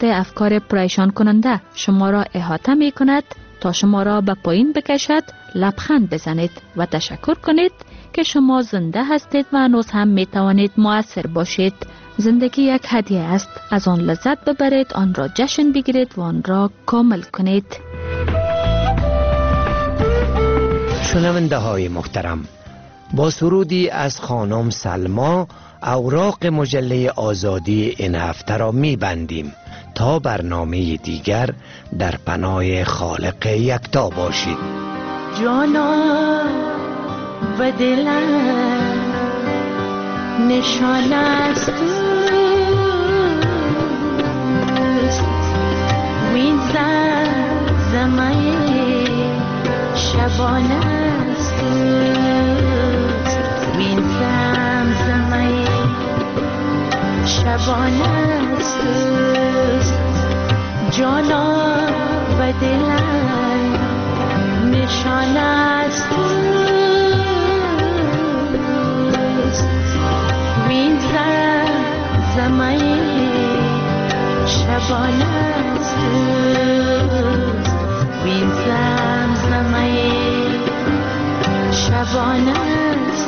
دست افکار پریشان کننده شما را احاطه می کند تا شما را به پایین بکشد، لبخند بزنید و تشکر کنید که شما زنده هستید و هنوز هم می توانید مؤثر باشید. زندگی یک هدیه است، از آن لذت ببرید، آن را جشن بگیرید و آن را کامل کنید. شنونده های محترم، با سرودی از خانم سلما اوراق مجله آزادی این هفته را می بندیم تا برنامه دیگر در پناه خالق یکتا باشید. جانا و دلم نشان است وین زمین شبان است وین زمین شبان است جانا و دلم نشان است وین زمین شبان است وین زمین شبان است.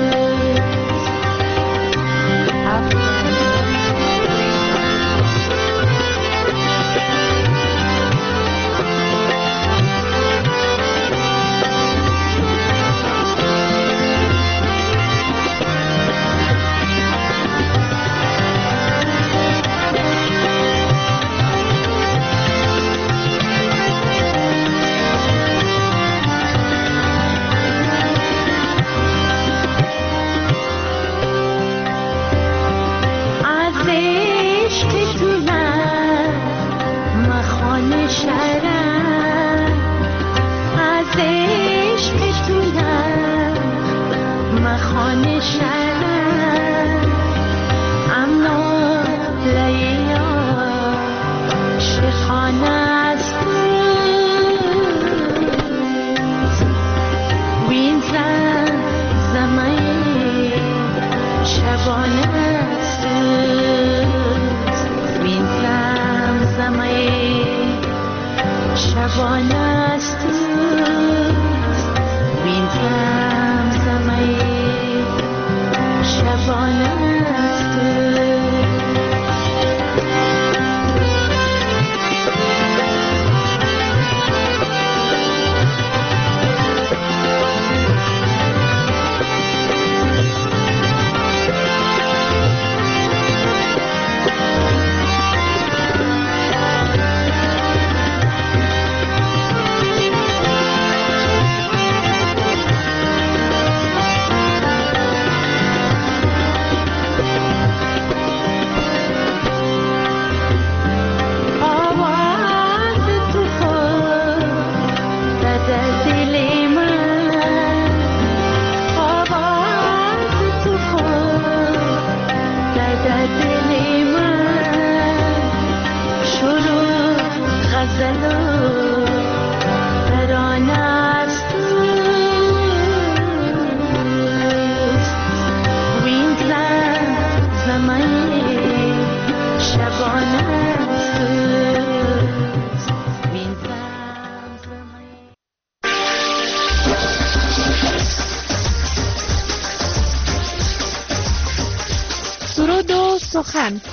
سرود و سخن.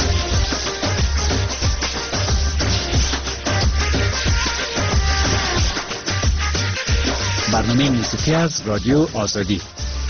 برنامه موسیقی از رادیو آزادی.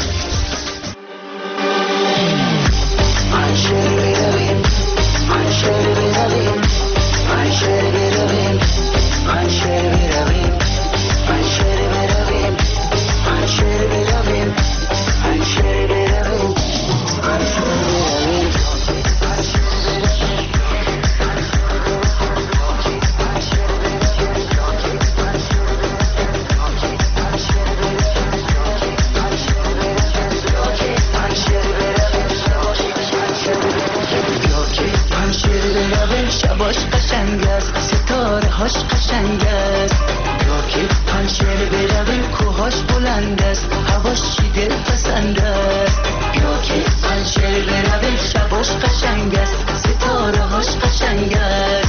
شباش قشنگ است، ستاره هاش قشنگ است، یا که پنجره برویم کوهاش بلند است، هواش چی دل پسند است، یا که پنجره برویم شباش قشنگ است، ستاره هاش قشنگ است.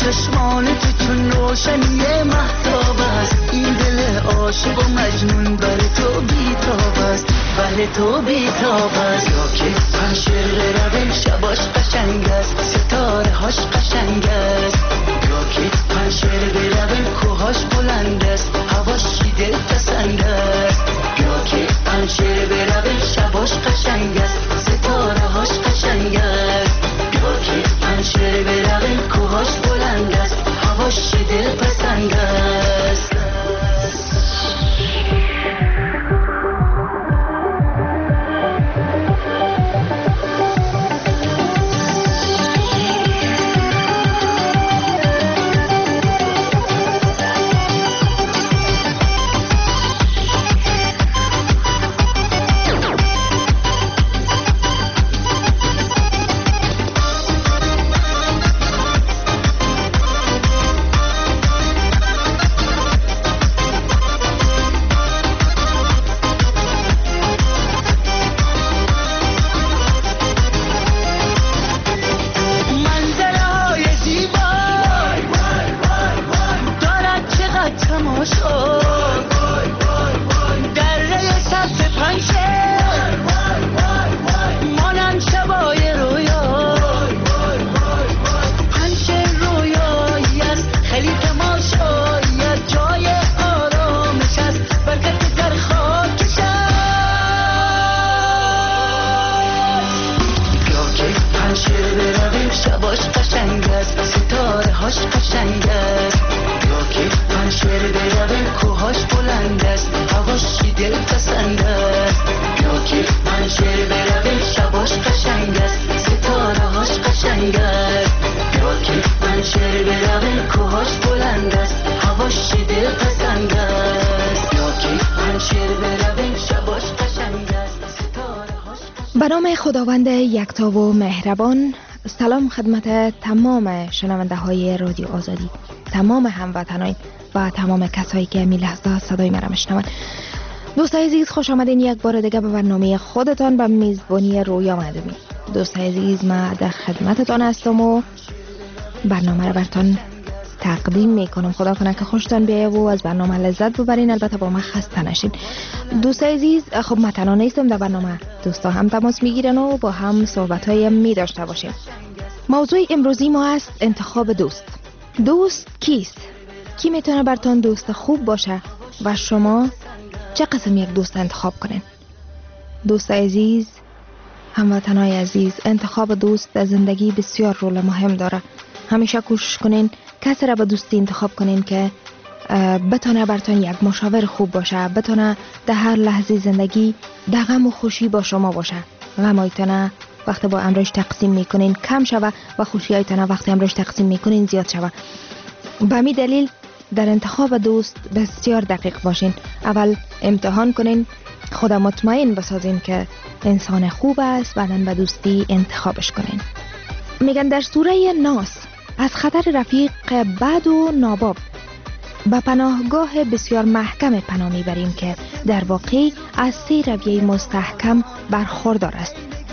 چشمان تو چون روشنی مهتاب است این دل عاشق و مجنون برای تو بیتاب است برای تو بیتاب است یا که پنشیر روی شباش قشنگ است ستاره هاش قشنگ است یا که پنشیر روی کوهاش بلند است هواش دل پسند است یا که پنشیر روی شباش قشنگ است ستاره هاش قشنگ است یا که پنشیر روی کوهاش بلند است هواش دل پسند است به نام خداوند یکتا و مهربان. سلام خدمت تمام شنونده های رادیو آزادی، تمام هموطنان و تمام کسایی که می لحظه صدای مرا میشنوند. دوستای عزیز، خوش آمدین یک بار دیگه به برنامه خودتان به میزبانی رویا معدومی. دوستای عزیز، ما در خدمتتان هستم و برنامه را براتون تقدیم میکنم. خدا کنه که خوشتان بیایه و از برنامه لذت ببرین، البته با من خسته نشین. دوستای عزیز، خب من تنها نیستم در برنامه، دوستا هم تماس میگیرن و با هم صحبت‌های می داشته باشیم. موضوع امروزی ما است انتخاب دوست. دوست کیست؟ کی میتونه براتون دوست خوب باشه و شما چه قسم یک دوست انتخاب کنین؟ دوستای عزیز، هموطنای عزیز، انتخاب دوست در زندگی بسیار رول مهم داره. همیشه کوشش کنین کسی را به دوستی انتخاب کنین که بتونه براتون یک مشاور خوب باشه، بتونه در هر لحظه زندگی در غم و خوشی با شما باشه. غمایتونه وقتی با امروز تقسیم میکنین کم شوه و خوشیایتونه وقتی امروز تقسیم میکنین زیاد شوه. به همین دلیل در انتخاب دوست بسیار دقیق باشین. اول امتحان کنین، خود مطمئن بسازین که انسان خوب است، بعداً به دوستی انتخابش کنین. میگن در سوره ناس از خطر رفیق بد و ناباب به پناهگاه بسیار محکم پناه میبریم که در واقع از 3 رویه مستحکم برخوردار است.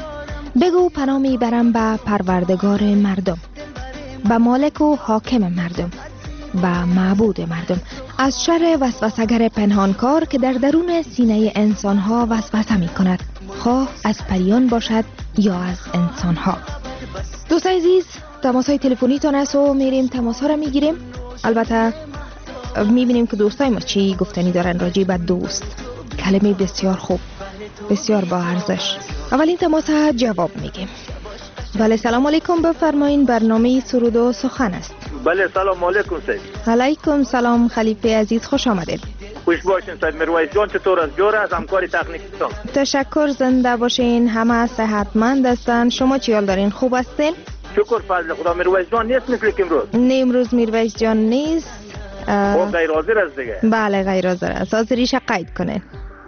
بگو پناه میبرم به پروردگار مردم، به مالک و حاکم مردم، به معبود مردم، از شر وسوسه‌گر پنهانکار که در درون سینه انسانها وسوسه میکند، خواه از پریان باشد یا از انسانها. دوستای عزیز، تماس‌های تلفنی تان است و میریم تماس‌ها را میگیریم. البته میبینیم که دوستای ما چی گفتنی دارن راجع به دوست. کلمه بسیار خوب، بسیار با ارزش. اولین تماس جواب میگیم. بله، سلام علیکم، بفرمایین. برنامه سرود و سخن است. بله، سلام علیکم سید. علیکم سلام خلیفه عزیز، خوش آمدید. خوش باشین سید میرویس جان، چطور است؟ جور است همکاری تکنیکتان؟ تشکر، زنده باشین، همه صحتمند هستن. شما چی حال دارین؟ خوب هستین؟ شکر فضل خدا. میرویس جان نیست مثل که امروز؟ نه، امروز میرویس جان نیست. غیر حاضر است دیگه. بله غیر حاضر است. حاضریش قید کنین.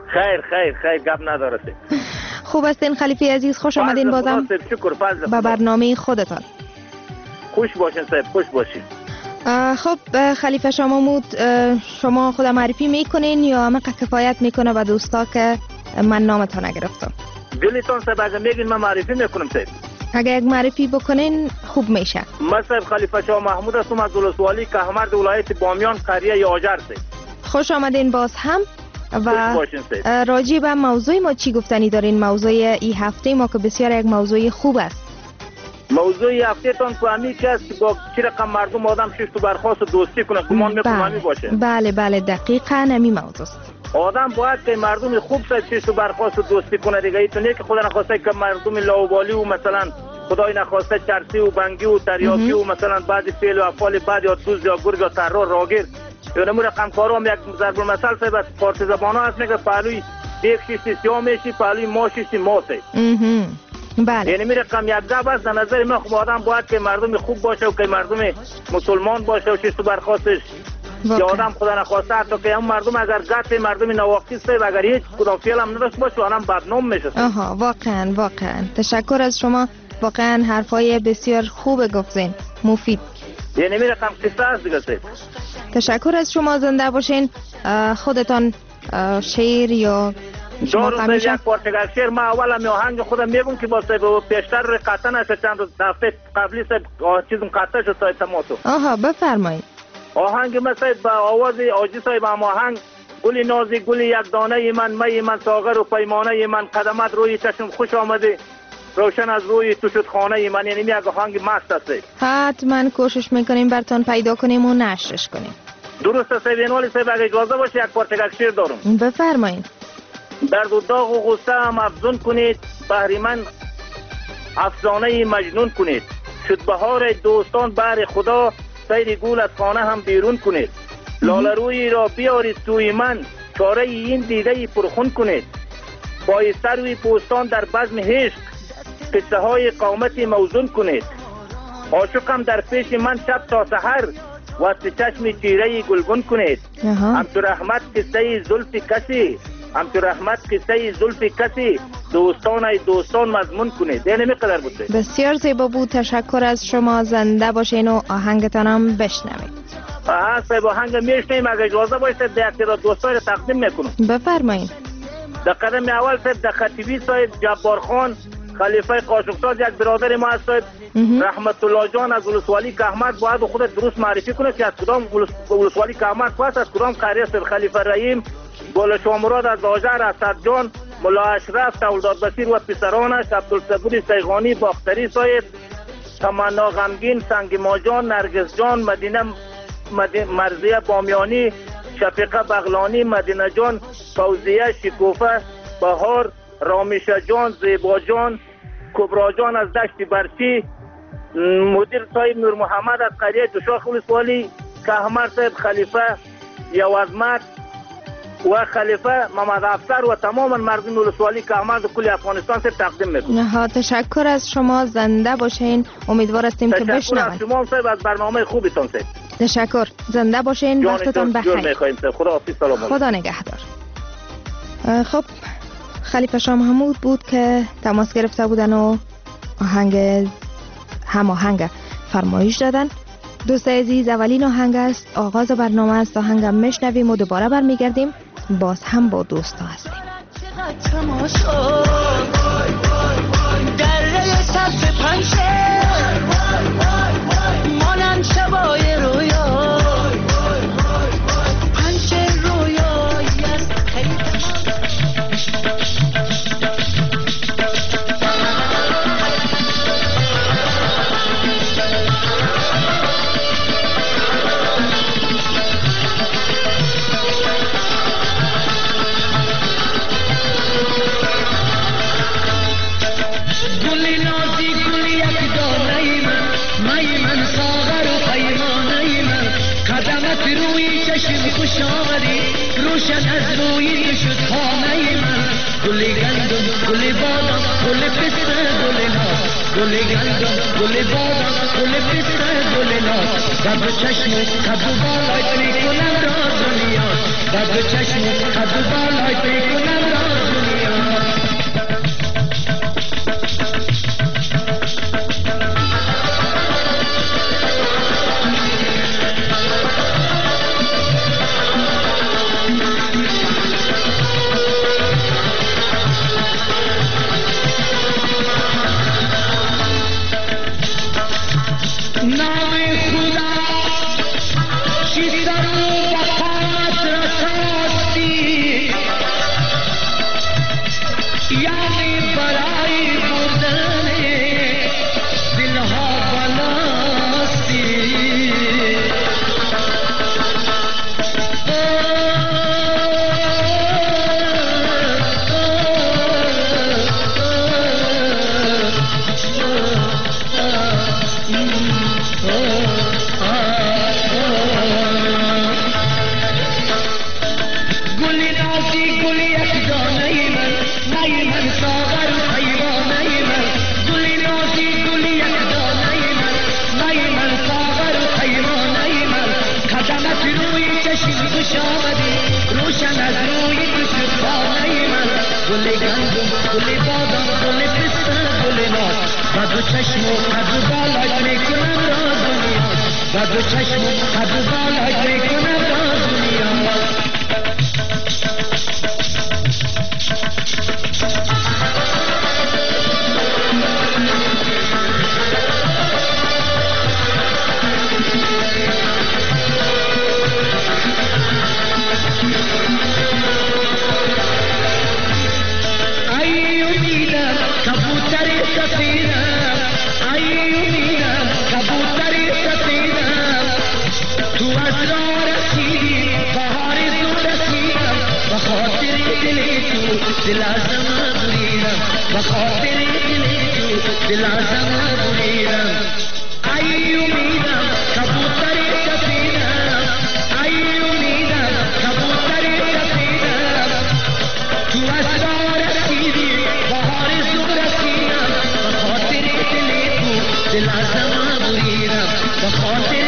خیر گپ نداره سید. خوب هستین خلیفه عزیز؟ خوش آمدین بازم شکر فضل به برنامه خودتان. خوش باشین سید، خوش باشین. خب خلیفه شما خود معرفی میکنین یا همه کفایت میکنه به دوستا که من نامتان نگرفتم؟ دلتان سید اگه میگین من معرفی میکنم سید. اگر یک معرفی بکنین خوب میشه. من صاحب خلیفه شاه محمود هستم از ولسوالی کهمرد ولایت بامیان قریه آجر سید. خوش آمدین باز هم. و راجع به موضوع ما چی گفتنی دارین؟ موضوع این هفته ما که بسیار یک موضوع خوب است. موضوع هفته تان فهمی که است با چه رقم مردم آدم شش تو برخواست دوستی کنه گمان میکنم همین باشه. بله بله دقیقاً همین موضوع است. آدم باید که مردم خوب شش تو برخواست دوستی کنه دیگه. این تو نه که خدا نخواسته که مردم لاوبالی و مثلا خدای نخواسته چرسی و بنگی و تریاکی و مثلا بعضی فعل و افعال بعد یا دوز یا گرگ یا ترور راگیر یا نمو رقم کارام یک ضرب المثل صاحب فارسی زبانا هست میگه پهلوی یک شیشتی سیاه میشی پهلوی ما شیشتی ماته. بله. یعنی میره کم یک گپ است. در نظر من خب آدم باید که مردم خوب باشه و که مردم مسلمان باشه و چیز تو برخواستش یا آدم خدا نخواسته حتی که هم مردم اگر گت مردم نواقصی است اگر هیچ کدام فعل هم نداشت باشه آدم بدنام میشه. آها واقعا تشکر از شما. واقعا حرفای بسیار خوب گفتین، مفید. یعنی میره کم قصه است دیگه سید. تشکر از شما. زنده باشین. خودتان شعر یا شما همیشه یک پارچگاه شعر ما اول می آهنگ خودم میگم که با پیشتر روی قطعه نشه چند هفته قبلی چیزم قطعه شد تا تماتو. آها بفرمایید. آهنگ مثلا با آواز عاجز صاحب هم آهنگ گلی نازی گلی یک دانه من می من ساغر و پیمانه من قدمت روی چشم خوش آمده روشن از روی تو شد خانه من. یعنی یک آهنگ مست است. حتما کوشش میکنیم براتون پیدا کنیم و نشرش کنیم. درست است صاحب. ولی صاحب اگه اجازه باشه یک پارچگاه شعر دارم. بفرمایید. درد و داغ و غصه هم افزون کنید بهریمن افسانه مجنون کنید شد بهار دوستان بر خدا سیر گل از خانه هم بیرون کنید لاله روی را بیارید سوی من چاره این دیده پرخون کنید پای سروی پوستان در بزم عشق قصه های قامت موزون کنید عاشقم در پیش من شب تا سحر واسه چشم چیره گلگون کنید همچو رحمت قصه زلف کسی همچو رحمت قصه زلف کسی دوستان مضمون کنید. یعنی میقدر بوده. بسیار زیبا بود. تشکر از شما. زنده باشین و آهنگتان هم بشنوید. صاحب آهنگ میشنیم اگه اجازه باشه در تعداد دوستان تقدیم میکنم. بفرمایید. در قدم اول صاحب در خطیبی صاحب جبار خان خلیفه قاشق‌ساز یک برادر ما است صاحب رحمت الله جان از ولسوالی کهمرد باید خودت درست معرفی کنه که از کدام ولسوالی کهمرد پس از کدام قریه است. خلیفه رحیم گل شامراد از آجر اسد جان ملا اشرف تولداد بشیر و پسرانش عبدالصبور سیغانی باختری صاحب تمنا غمگین سنگ ماجان نرگس جان مدینه مرزیه بامیانی شفیقه بغلانی مدینه جان فوزیه شکوفه بهار رامیشه جان زیبا جان کبرا جان از دشت برچی مدیر صاحب نور محمد از قریه دوشاخ ولسوالی کهمرد صاحب خلیفه یوازمت و خلیفه محمد افسر و تماما مردم ولسوالی کهمرد و کل افغانستان سے تقدیم میکنم. تشکر از شما. زنده باشین. امیدوار هستیم که بشنوید. تشکر از شما صاحب از برنامه خوبتون صاحب. تشکر. زنده باشین. وقتتون بخیر. خدا نگهدار. خب خلیفه شاه محمود بود که تماس گرفته بودن و آهنگ فرمایش دادن. دوست عزیز اولین آهنگ است. آغاز برنامه است. آهنگم میشنویم و دوباره برمیگردیم. باز هم با دوستا هستیم. دره سبز پنشه مانم شبای رویا پنشه رویایی است روشن از روی تو شد خانه من گل گندم گل بادام گل پسته گل ناز گل گندم گل بادام گل پسته گل ناز در دو چشم قد و بالای پی کنم راز دنیا در دو چشم قد و بالای پی کنم راز دنیا چشم و قد و بالات میکنم را دنیا و دو چشم و قد و بالات میکنم را دنیا دل ازم بریدم و خاطر دل ازم بریدم ای امیدم کبوتر سفیدم ای امیدم کبوتر سفیدم تو اسرار رسیدی بهار زود رسیدم و خاطر دل ازم بریدم و خاطر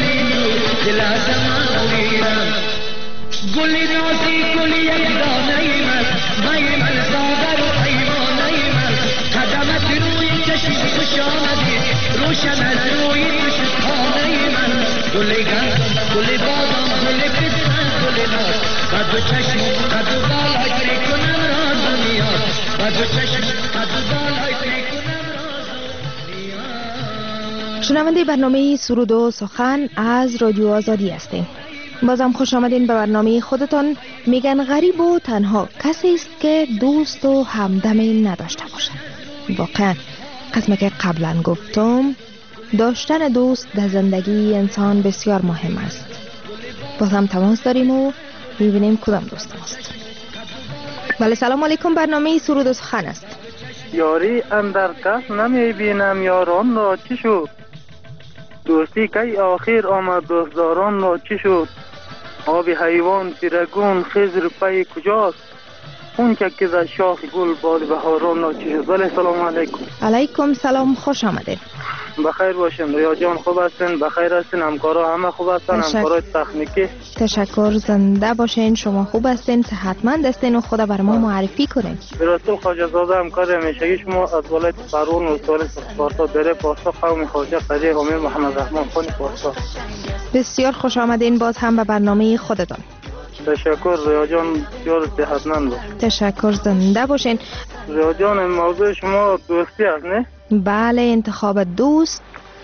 دل ازم بریدم گل نازی گل یک دانه من زادر و حیوانه من قدمت روی چشم خوش آمدی روشن از روی خانه من گل گندم گل بادام گل پستان گل ناز و دو چشم قد و بالای کنم را دنیا و دو چشم قد و بالای کنم را دنیا. شنونده برنامه سرود و سخن از رادیو آزادی هستیم. بازم خوش آمدین به برنامه خودتان. میگن غریب و تنها کسی است که دوست و همدمی نداشته باشد. واقعا قسمی که قبلا گفتم داشتن دوست در زندگی انسان بسیار مهم است. بازم تماس داریم و میبینیم کدام دوست است. بله سلام علیکم، برنامه سرود و سخن است. یاری اندر کس نمیبینم یاران را چی شد دوستی کی آخر آمد دوستداران را چی شد آب حیوان پیرگون خضر پی کجاست اون که در شاخ گل باد بهاران را چی شد. بله سلام علیکم. علیکم سلام، خوش آمدید. بخیر باشین. ریا جان خوب هستین؟ بخیر هستین؟ همکارا همه خوب هستن؟ همکارای تکنیکی تشکر، زنده باشین. شما خوب هستین؟ صحتمند هستین و خدا بر ما معرفی کنین. براتون خواجه زاده همکار همیشگی شما از ولایت فرون و سوال سپاسا دره پاسا قوم خواجه قضیه امیر محمد رحمان خان پاسا. بسیار خوش آمدین باز هم به برنامه خودتان. تشکر ریا جان، بسیار صحتمند باش. تشکر، زنده باشین. ریا جان موضوع شما دوستی است نه؟ بله، انتخاب دوست.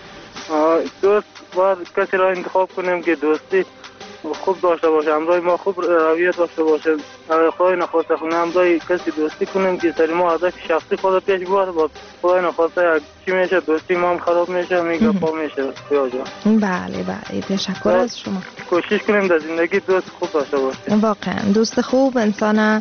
دوست باید کسی را انتخاب کنیم که دوستی خوب داشته باشه، همراه ما خوب رویه داشته باشه. اگر خدای نخواسته کنیم همراه کسی دوستی کنیم که سر ما هدف شخصی خود پیش ببره، با خدای نخواسته چی میشه دوستی ما هم خراب میشه، میگه پا میشه. بله بله، تشکر از شما. کوشش کنیم در زندگی دوست خوب داشته باشیم. واقعا دوست خوب انسان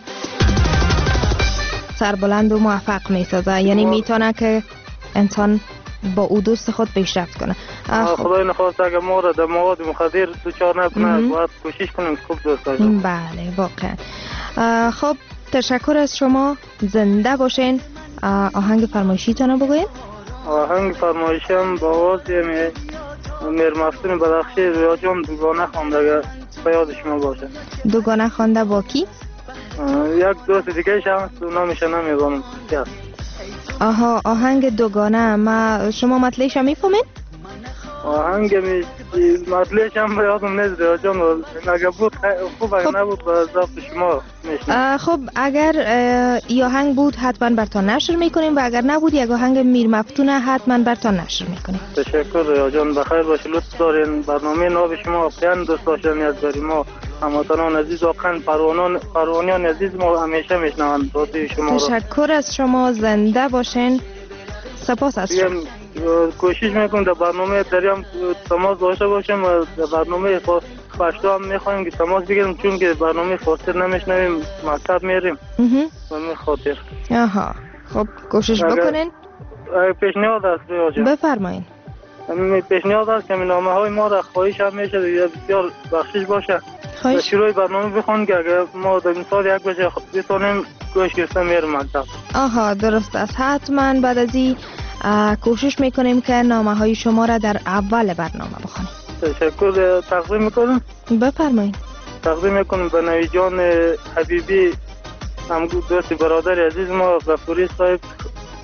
سربلند و موفق میسازه، یعنی میتونه که انسان با او دوست خود پیشرفت کنه. خدای نخواست اگر ما را در مواد مخدر دوچار نکنه، باید کوشش کنیم خوب دوست داشتیم. بله واقعا. خب تشکر از شما، زنده باشین. آهنگ فرمایشیتون بگوین. آهنگ فرمایشم با آواز میر مفتون بدخشی ریا جان دوگانه خوانده، اگر به یاد شما باشه. دوگانه خوانده با کی؟ یک دوست دیگه شما نامش نمیدونم. آها، آهنگ دوگانه. ما شما مطلعش میفهمین؟ آهنگ مطلعش هم یادم نیست ریا جان، اگر بود خوب، اگر نبود به ذوق شما میشنم. خب اگر ای آهنگ بود حتما برتان نشر میکنیم و اگر نبود یک آهنگ میر مفتونه حتما برتان نشر میکنیم. تشکر ریا جان، بخیر باشی. لطف دارین. برنامه ناب شما واقعا دوست داشتنی از داری ما هموطنان عزیز، واقعا پروانیان عزیز ما همیشه میشنوند صدای شما را. تشکر از شما، زنده باشین. سپاس از شما. کوشش میکنم در برنامه دریم تماس داشته باشیم و در برنامه پشتو هم میخوایم که تماس بگیریم، چون که برنامه فاصله نمیشنویم، مکتب میریم و میخاطر. آها، خب کوشش بکنین. پیشنهاد است ریا جان. بفرمایین. پیشنهاد است که نامه های ما را خواهش هم میشه بسیار بخشش باشه. در شروع برنامه بخوان که اگر ما در مثال 1 بجه بتونیم گوش گرفته میرم مکتب. آها، درست است. حتما بعد از این کوشش میکنیم که نامه های شما را در اول برنامه بخونیم. تشکر. تقدیم میکنم. بفرمایید. تقدیم میکنم به نوی جان حبیبی، هم دوست برادر عزیز ما غفوری صاحب،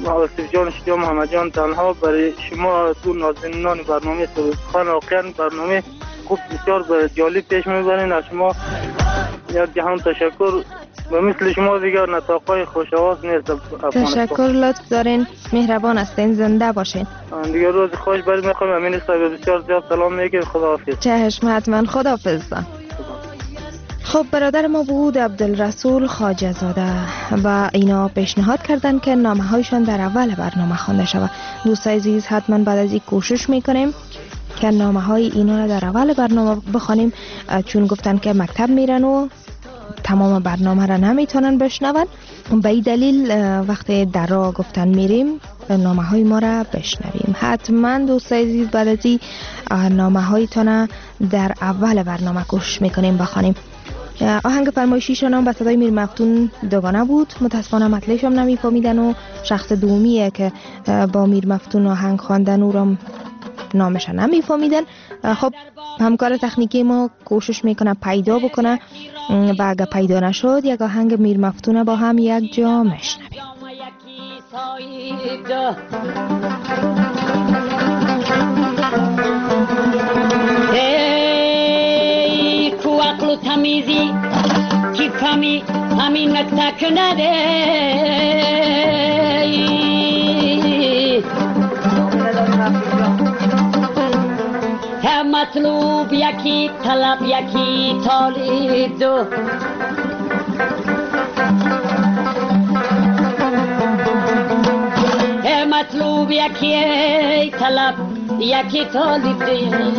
آصف جان شجاع محمد جان تنها برای شما تو ناظرینان برنامه سخن واقعا برنامه خوب بسیار جالب پیش میبرین. از شما یک جهان تشکر و مثل شما دیگر نطاقای خوش آواز نیست. تشکر، لطف دارین، مهربان هستین، زنده باشین. دیگر روز خوش برید میخوایم. امین صاحب بسیار زیاد سلام میگیم. خداحافظ. چشم حتما، خداحافظ. خب برادر ما بود عبدالرسول خواجه زاده و اینا پیشنهاد کردن که نامه هایشان در اول برنامه خوانده شود. دوستای عزیز حتما بعد از این کوشش میکنیم که نامه های اینا را در اول برنامه بخوانیم، چون گفتن که مکتب میرن و تمام برنامه را نمیتونن بشنون. به این دلیل وقتی در راه گفتن میریم نامه های ما را بشنویم. حتما دوستای عزیز بعد از این نامه هایتان در اول برنامه کوشش میکنیم بخوانیم. آهنگ فرمایشیشان هم به صدای میر مفتون دوگانه بود. متاسفانه مطلعش هم نمیفهمیدن و شخص دومیه که با میر مفتون آهنگ خواندن او را نامش نمیفهمیدن. خب همکار تکنیکی ما کوشش میکنه پیدا بکنه و اگه پیدا نشد یک آهنگ میر مفتون با هم یک جا میشنویم. و تمیزی کی فهمی همین نکته نده هم مطلوب یکی طلب یکی طالب دو هم مطلوب یکی طلب یکی طالب دو